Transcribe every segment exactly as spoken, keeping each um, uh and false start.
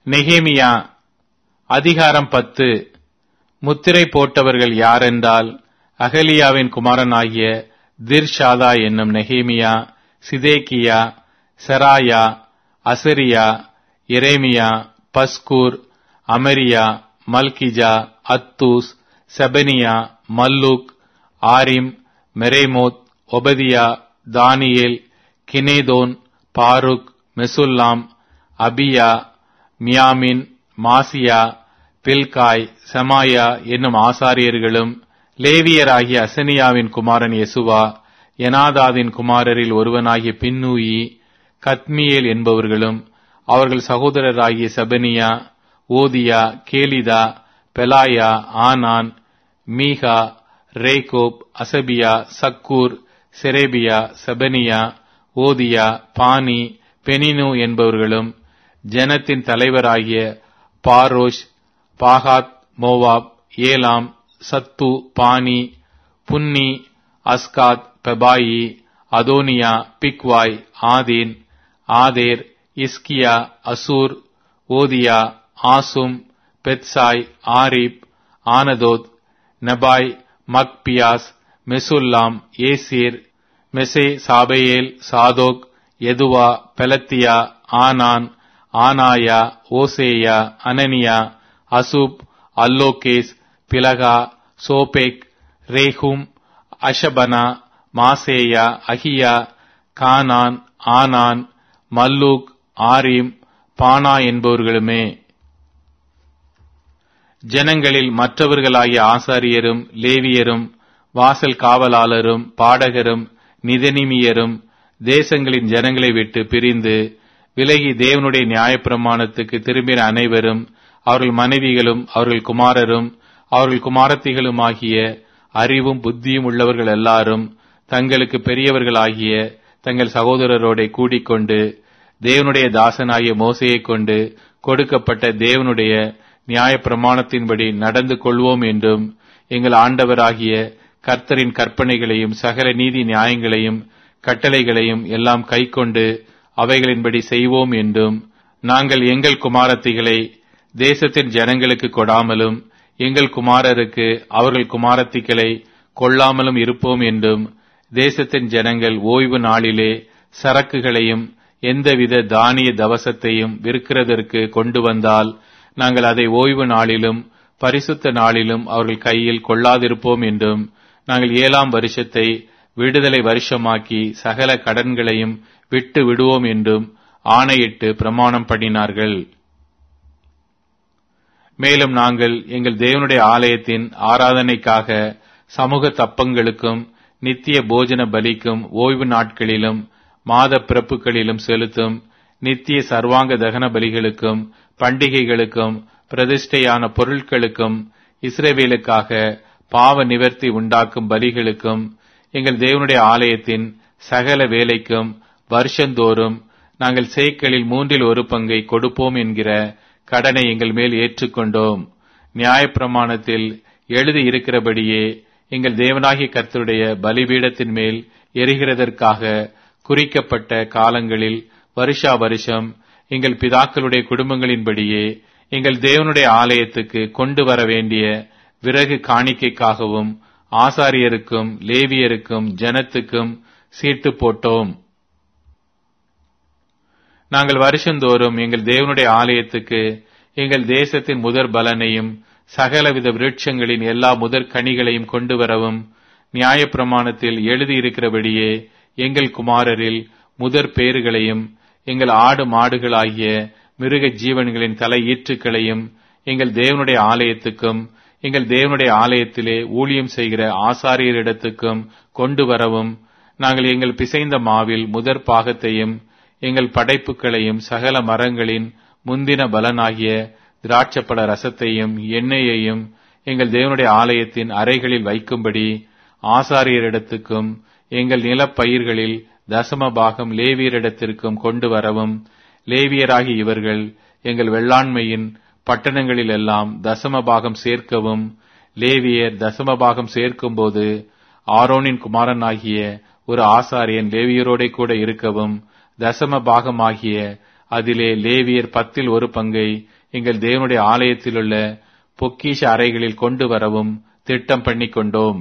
நெகேமியா அதிகாரம் பத்து. முத்திரை போட்டவர்கள் யாரென்றால், அகலியாவின் குமாரனாகிய திர்ஷாதா என்னும் நெகேமியா, சிதேக்கியா, செராயா, அசரியா, எரேமியா, பஸ்கூர், அமரியா, மல்கிஜா, அத்தூஸ், செபனியா, மல்லூக், ஆரிம், மெரேமோத், ஒபதியா, தானியேல், கினேதோன், பாருக், மெசுல்லாம், அபியா, மியாமின், மாசியா, பில்காய், செமாயா என்னும் ஆசாரியர்களும், லேவியராகிய அசனியாவின் குமாரன் யெசுவா, எனாதாதின் குமாரரில் ஒருவனாகிய பின்னூயி, கத்மியேல் என்பவர்களும், அவர்கள் சகோதரராகிய செபனியா, ஓதியா, கேலிதா, பெலாயா, ஆனான், மீகா, ரேகோப், அசபியா, சக்கூர், செரேபியா, செபனியா, ஓதியா, பானி, பெனினு என்பவர்களும், ஜனத்தின் தலைவராகிய Parosh, பாகாத் Moab, Elam, Zatthu, Bani, Bunni, Azgad, Bebai, Adonijah, Bigvai, Adin, Ater, Hizkijah, Azzur, Hodijah, Hashum, Bezai, Hariph, Anathoth, Nebai, Magpiash, Meshullam, Hezir, Meshezabeel, Zadok, Jaddua, Pelatiah, ஆனான், ஆனாயா, ஓசேயா, அனனியா, அசூப், அல்லோகேஸ், பிலகா, சோபேக், ரேஹும், அஷபனா, மாசேயா, அகியா, கானான், ஆனான், மல்லூக், ஆரிம், பானா என்பவர்களுமே. ஜனங்களில் மற்றவர்களாகிய ஆசாரியரும் லேவியரும் வாசல் காவலாளரும் பாடகரும் நிதனிமியரும் தேசங்களின் ஜனங்களை விட்டு பிரிந்து விலகி தேவனுடைய நியாயப்பிரமாணத்துக்கு திரும்பின அனைவரும், அவர்கள் மனைவிகளும் அவர்கள் குமாரரும் அவர்கள் குமாரத்திகளுமாகிய அறிவும் புத்தியும் உள்ளவர்கள் எல்லாரும் தங்களுக்கு பெரியவர்களாகிய தங்கள் சகோதரரோட கூடிக்கொண்டு தேவனுடைய தாசனாகிய மோசையை கொண்டு கொடுக்கப்பட்ட தேவனுடைய நியாயப்பிரமாணத்தின்படி நடந்து கொள்வோம் என்றும், எங்கள் ஆண்டவராகிய கர்த்தரின் கற்பனைகளையும் சகல நீதி நியாயங்களையும் கட்டளைகளையும் எல்லாம் கைக்கொண்டு அவைகளின்படி செய்வோம் என்றும், நாங்கள் எங்கள் குமாரத்திகளை தேசத்தின் ஜனங்களுக்கு கொடாமலும் எங்கள் குமாரருக்கு அவர்கள் குமாரத்திகளை கொள்ளாமலும் இருப்போம் என்றும், தேசத்தின் ஜனங்கள் ஓய்வு நாளிலே சரக்குகளையும் எந்தவித தானிய தவசத்தையும் விற்கிறதற்கு கொண்டு வந்தால் நாங்கள் அதை ஓய்வு நாளிலும் பரிசுத்த நாளிலும் அவர்கள் கையில் கொள்ளாதிருப்போம் என்றும், நாங்கள் ஏழாம் வருஷத்தை விடுதலை வருஷமாக்கி சகல கடன்களையும் விட்டு விடுவோம் என்றும் ஆணையிட்டு பிரமாணம் பண்ணினார்கள். மேலும் நாங்கள் எங்கள் தேவனுடைய ஆலயத்தின் ஆராதனைக்காக சமூக தப்பங்களுக்கும் நித்திய போஜன பலிக்கும் ஓய்வு நாட்களிலும் மாத பிறப்புகளிலும் செலுத்தும் நித்திய சர்வாங்க தகன பலிகளுக்கும் பண்டிகைகளுக்கும் பிரதிஷ்டையான பொருட்களுக்கும் இஸ்ரவேலுக்காக பாவ நிவர்த்தி உண்டாக்கும் பலிகளுக்கும் எங்கள் தேவனுடைய ஆலயத்தின் சகல வேலைக்கும் வருஷந்தோறும் நாங்கள் சேக்கலில் மூன்றில் ஒரு பங்கை கொடுப்போம் என்கிற கடனை எங்கள் மேல் ஏற்றுக்கொண்டோம். நியாயப்பிரமாணத்தில் எழுதி இருக்கிறபடியே எங்கள் தேவனாகிய கர்த்தருடைய பலிபீடத்தின் மேல் எரிகிறதற்காக குறிக்கப்பட்ட காலங்களில் வருஷா வருஷம் எங்கள் பிதாக்களுடைய குடும்பங்களின்படியே எங்கள் தேவனுடைய ஆலயத்துக்கு கொண்டு வர வேண்டிய விறகு காணிக்கைக்காகவும் ஆசாரியருக்கும் லேவியருக்கும் ஜனத்துக்கும் சீட்டு போட்டோம். நாங்கள் வருஷந்தோறும் எங்கள் தேவனுடைய ஆலயத்துக்கு எங்கள் தேசத்தின் முதற் பலனையும் சகலவித விருட்சங்களின் எல்லா முதற் கனிகளையும் கொண்டு வரவும், நியாயப்பிரமாணத்தில் எழுதியிருக்கிறபடியே எங்கள் குமாரரில் முதற் பேறுகளையும் எங்கள் ஆடு மாடுகளாகிய மிருக ஜீவன்களின் தலை ஈற்றுக்களையும் எங்கள் தேவனுடைய ஆலயத்துக்கும் எங்கள் தேவனுடைய ஆலயத்திலே ஊழியம் செய்கிற ஆசாரியரிடத்துக்கும் கொண்டு வரவும், நாங்கள் எங்கள் பிசைந்த மாவில் முதற் பாகத்தையும் எங்கள் படைப்புகளையும் சகல மரங்களின் முந்தின பலனாகிய திராட்சப்பழ ரசத்தையும் எண்ணெயையும் எங்கள் தேவனுடைய ஆலயத்தின் அறைகளில் வைக்கும்படி ஆசாரியரிடத்துக்கும் எங்கள் நிலப்பயிர்களில் தசம பாகம் லேவியரிடத்திற்கும் கொண்டு வரவும், லேவியராகி இவர்கள் எங்கள் வெள்ளாண்மையின் பட்டணங்களில் எல்லாம் தசம பாகம் சேர்க்கவும், லேவியர் தசம பாகம் சேர்க்கும் போது ஆரோனின் குமாரனாகிய ஒரு ஆசாரியன் லேவியரோட கூட இருக்கவும், தசம பாகமாகிய அதிலே லேவியர் பத்தில் ஒரு பங்கை எங்கள் தேவனுடைய ஆலயத்திலுள்ள பொக்கிஷ அறைகளில் கொண்டு வரவும் திட்டம் பண்ணி கொண்டோம்.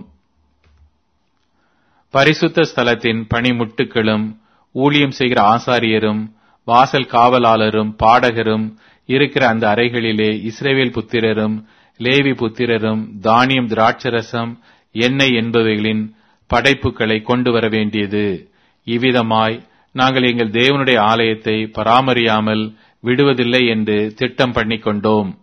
பரிசுத்த ஸ்தலத்தின் பணிமுட்டுகளும் ஊழியம் செய்கிற ஆசாரியரும் வாசல் காவலாளரும் பாடகரும் இருக்கிற அந்த அறைகளிலே இஸ்ரவேல் புத்திரரும் லேவி புத்திரரும் தானியம், திராட்சரசம், எண்ணெய் என்பவைகளின் படைப்புகளை கொண்டு வர வேண்டியது. இவ்விதமாய் நாங்கள் எங்கள் தேவனுடைய ஆலயத்தை பராமரியாமல் விடுவதில்லை என்று திட்டம் பண்ணி கொண்டோம்.